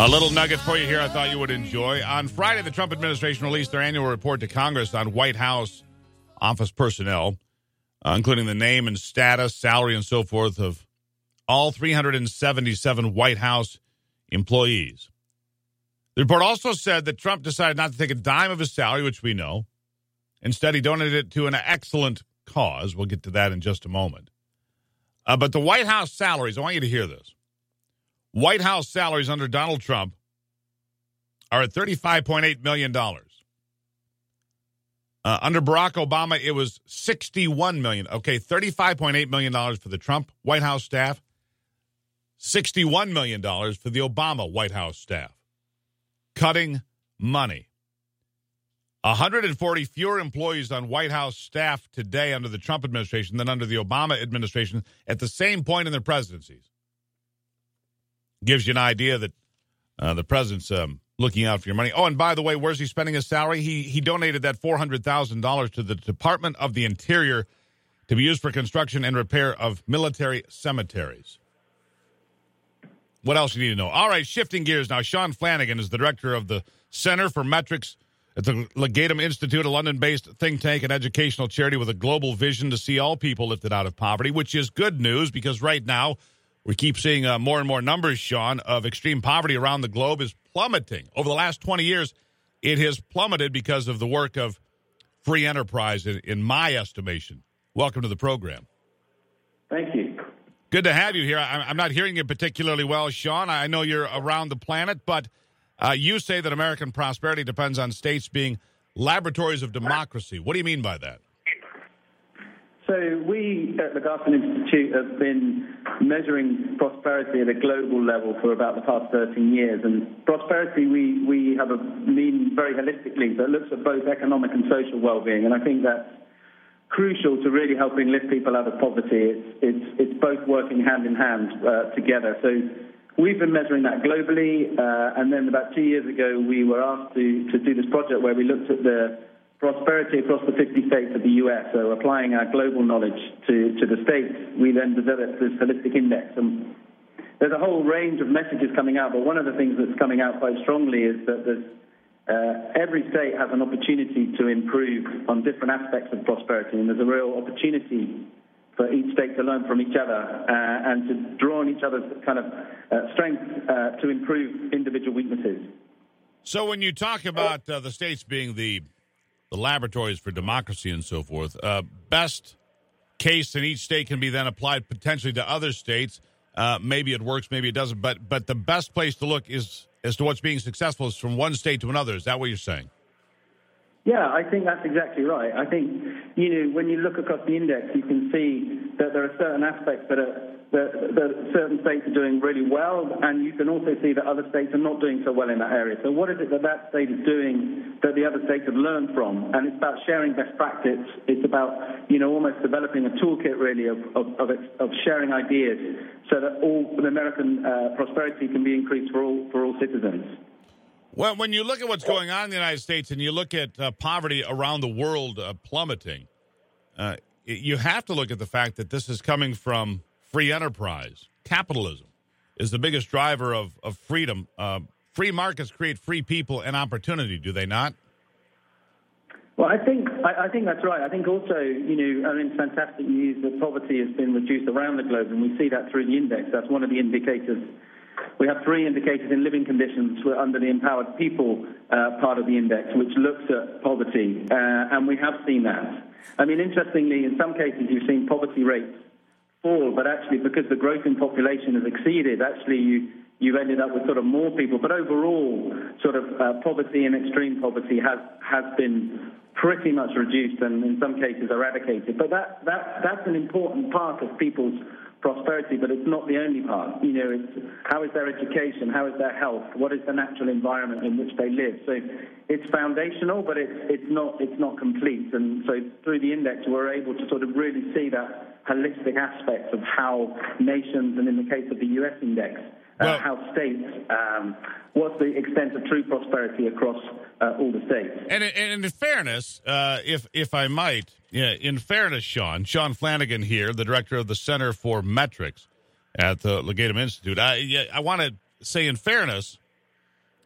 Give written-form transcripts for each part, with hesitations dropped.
A little nugget for you here I thought you would enjoy. On Friday, the Trump administration released their annual report to Congress on White House office personnel, including the name and status, salary, and so forth of all 377 White House employees. The report also said that Trump decided not to take a dime of his salary, which we know. Instead, he donated it to an excellent cause. We'll get to that in just a moment. But the White House salaries, I want you to hear this. White House salaries under Donald Trump are at $35.8 million. Under Barack Obama, it was $61 million. Okay, $35.8 million for the Trump White House staff, $61 million for the Obama White House staff. Cutting money. 140 fewer employees on White House staff today under the Trump administration than under the Obama administration at the same point in their presidencies. Gives you an idea that the president's looking out for your money. Oh, and by the way, where's he spending his salary? He donated that $400,000 to the Department of the Interior to be used for construction and repair of military cemeteries. What else you need to know? All right, shifting gears now. Sean Flanagan is the director of the Center for Metrics at the Legatum Institute, a London-based think tank and educational charity with a global vision to see all people lifted out of poverty, which is good news because right now we keep seeing more and more numbers, Sean, of extreme poverty around the globe is plummeting. Over the last 20 years, it has plummeted because of the work of free enterprise, in my estimation. Welcome to the program. Thank you. Good to have you here. I'm not hearing you particularly well, Sean. I know you're around the planet, but you say that American prosperity depends on states being laboratories of democracy. What do you mean by that? So we at the Garson Institute have been measuring prosperity at a global level for about the past 13 years. And prosperity, we have a mean very holistically, so it looks at both economic and social well-being. And I think that's crucial to really helping lift people out of poverty. It's both working hand in hand together. So we've been measuring that globally. And then about 2 years ago, we were asked to do this project where we looked at the prosperity across the 50 states of the U.S., so applying our global knowledge to the states, we then developed this holistic index. And there's a whole range of messages coming out, but one of the things that's coming out quite strongly is that every state has an opportunity to improve on different aspects of prosperity, and there's a real opportunity for each state to learn from each other and to draw on each other's kind of strengths to improve individual weaknesses. So when you talk about the states being the laboratories for democracy and so forth, best case in each state can be then applied potentially to other states. Maybe it works, maybe it doesn't. But the best place to look is as to what's being successful is from one state to another. Is that what you're saying? Yeah, I think that's exactly right. I think, when you look across the index, you can see that there are certain aspects that certain states are doing really well, and you can also see that other states are not doing so well in that area. So what is it that state is doing that the other states have learned from? And it's about sharing best practice. It's about, almost developing a toolkit, really, of sharing ideas so that all the American prosperity can be increased for all citizens. Well, when you look at what's going on in the United States and you look at poverty around the world plummeting, you have to look at the fact that this is coming from free enterprise. Capitalism is the biggest driver of freedom. Free markets create free people and opportunity, do they not? Well, I think that's right. I think also, it's fantastic news that poverty has been reduced around the globe, and we see that through the index. That's one of the indicators. We have 3 indicators in living conditions under the empowered people part of the index, which looks at poverty, and we have seen that. Interestingly, in some cases you've seen poverty rates fall, but actually because the growth in population has exceeded, actually you've ended up with sort of more people. But overall, sort of poverty and extreme poverty has been pretty much reduced and in some cases eradicated. But that's an important part of people's prosperity, but it's not the only part. It's how is their education, how is their health, what is the natural environment in which they live. So it's foundational, but it's not complete. And so through the index, we're able to sort of really see that holistic aspect of how nations, and in the case of the U.S. index, how states, what's the extent of true prosperity across all the states. And in fairness, if I might, in fairness, Sean Flanagan here, the director of the Center for Metrics at the Legatum Institute, I want to say in fairness,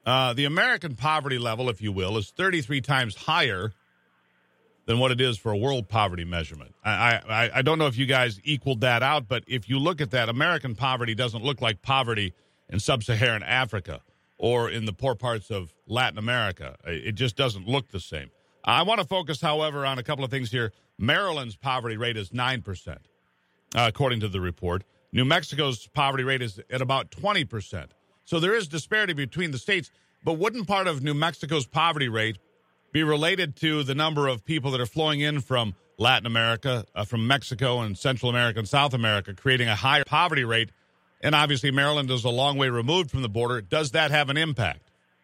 The American poverty level, if you will, is 33 times higher than what it is for a world poverty measurement. I don't know if you guys equaled that out, but if you look at that, American poverty doesn't look like poverty in sub-Saharan Africa or in the poor parts of Latin America. It just doesn't look the same. I want to focus, however, on a couple of things here. Maryland's poverty rate is 9%, according to the report. New Mexico's poverty rate is at about 20%. So there is disparity between the states, but wouldn't part of New Mexico's poverty rate be related to the number of people that are flowing in from Latin America, from Mexico and Central America and South America, creating a higher poverty rate? And obviously Maryland is a long way removed from the border. Does that have an impact?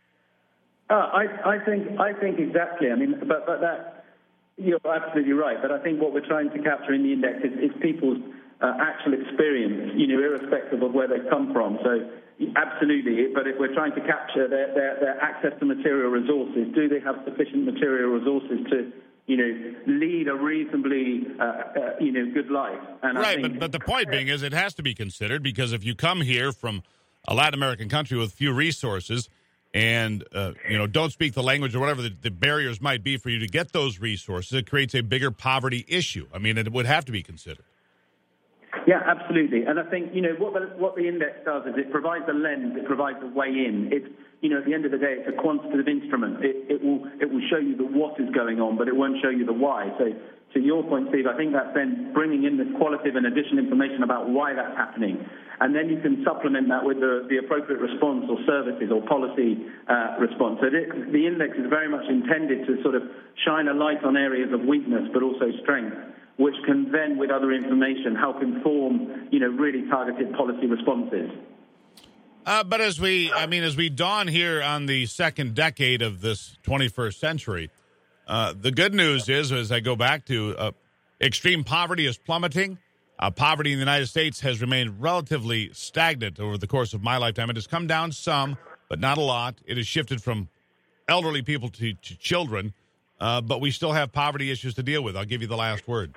I think exactly. I mean, but that, you're absolutely right. But I think what we're trying to capture in the index is people's actual experience, irrespective of where they come from. So absolutely, but if we're trying to capture their access to material resources, do they have sufficient material resources to, lead a reasonably, good life? And right, I think, but the point being is it has to be considered, because if you come here from a Latin American country with few resources and, don't speak the language or whatever the barriers might be for you to get those resources, it creates a bigger poverty issue. I mean, it would have to be considered. Yeah, absolutely. And I think, what the index does is it provides a lens, it provides a way in. It's, at the end of the day, it's a quantitative instrument. It will show you the what is going on, but it won't show you the why. So to your point, Steve, I think that's then bringing in this qualitative and additional information about why that's happening. And then you can supplement that with the appropriate response or services or policy response. So the index is very much intended to sort of shine a light on areas of weakness, but also strength, which can then, with other information, help inform, really targeted policy responses. But as we dawn here on the second decade of this 21st century, the good news is, as I go back to, extreme poverty is plummeting. Poverty in the United States has remained relatively stagnant over the course of my lifetime. It has come down some, but not a lot. It has shifted from elderly people to children, but we still have poverty issues to deal with. I'll give you the last word.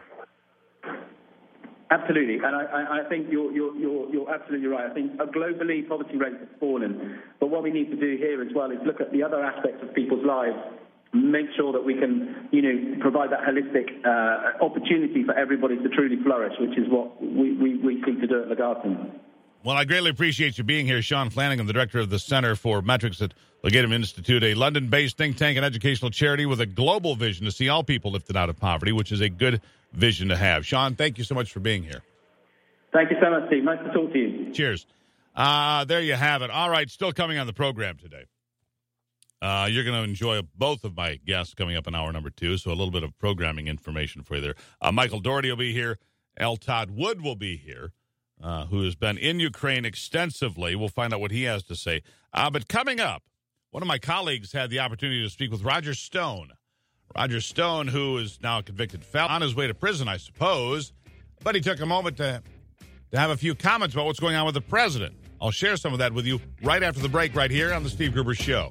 Absolutely, and I think you're absolutely right. I think globally poverty rates have fallen, but what we need to do here as well is look at the other aspects of people's lives, make sure that we can, provide that holistic opportunity for everybody to truly flourish, which is what we seek to do at Legatum. Well, I greatly appreciate you being here. Sean Flanagan, the director of the Center for Metrics at Legatum Institute, a London-based think tank and educational charity with a global vision to see all people lifted out of poverty, which is a good vision to have. Sean, thank you so much for being here. Thank you so much, Steve. Nice to talk to you. Cheers. There you have it. All right, still coming on the program today. You're going to enjoy both of my guests coming up in hour number 2, so a little bit of programming information for you there. Michael Doherty will be here. L. Todd Wood will be here, who has been in Ukraine extensively. We'll find out what he has to say. But coming up, one of my colleagues had the opportunity to speak with Roger Stone. Roger Stone, who is now a convicted felon, on his way to prison, I suppose, but he took a moment to have a few comments about what's going on with the president. I'll share some of that with you right after the break right here on The Steve Gruber Show.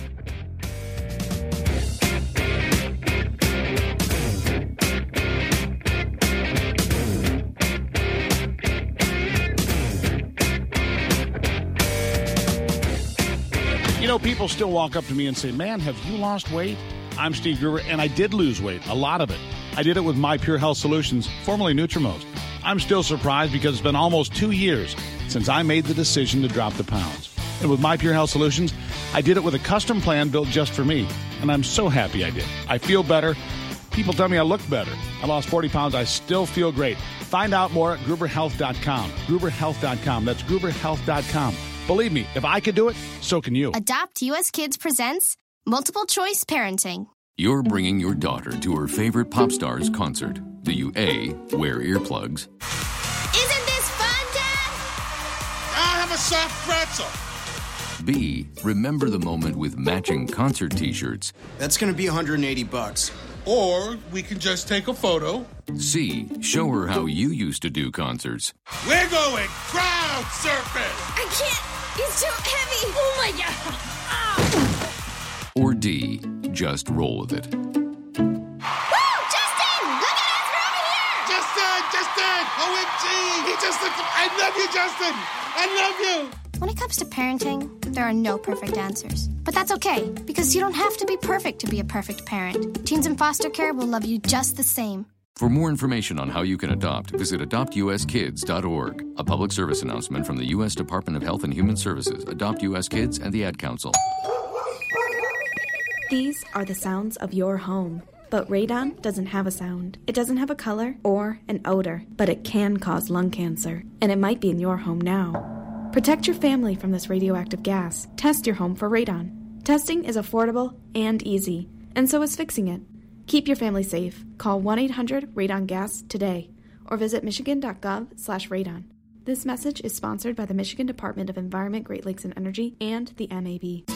People still walk up to me and say, man, have you lost weight? I'm Steve Gruber, and I did lose weight, a lot of it. I did it with My Pure Health Solutions, formerly Nutrimost. I'm still surprised because it's been almost 2 years since I made the decision to drop the pounds. And with My Pure Health Solutions, I did it with a custom plan built just for me. And I'm so happy I did. I feel better. People tell me I look better. I lost 40 pounds. I still feel great. Find out more at GruberHealth.com. GruberHealth.com. That's GruberHealth.com. Believe me, if I could do it, so can you. Adopt US Kids presents Multiple Choice Parenting. You're bringing your daughter to her favorite pop star's concert. Do you A, wear earplugs? Isn't this fun, Dad? I'll have a soft pretzel. B, remember the moment with matching concert t-shirts. That's going to be $180. Or we can just take a photo. C, show her how you used to do concerts. We're going crowd surfing. I can't. It's too heavy. Oh, my God. Or D, just roll with it. Woo! Justin! Look at us. We're over here. Justin! OMG! He just looked. I love you, Justin! I love you! When it comes to parenting, there are no perfect answers. But that's okay, because you don't have to be perfect to be a perfect parent. Teens in foster care will love you just the same. For more information on how you can adopt, visit adoptuskids.org. A public service announcement from the U.S. Department of Health and Human Services, Adopt U.S. Kids, and the Ad Council. These are the sounds of your home. But radon doesn't have a sound. It doesn't have a color or an odor, but it can cause lung cancer, and it might be in your home now. Protect your family from this radioactive gas. Test your home for radon. Testing is affordable and easy, and so is fixing it. Keep your family safe. Call 1-800-RADON-GAS today or visit michigan.gov/radon. This message is sponsored by the Michigan Department of Environment, Great Lakes and Energy and the MAB.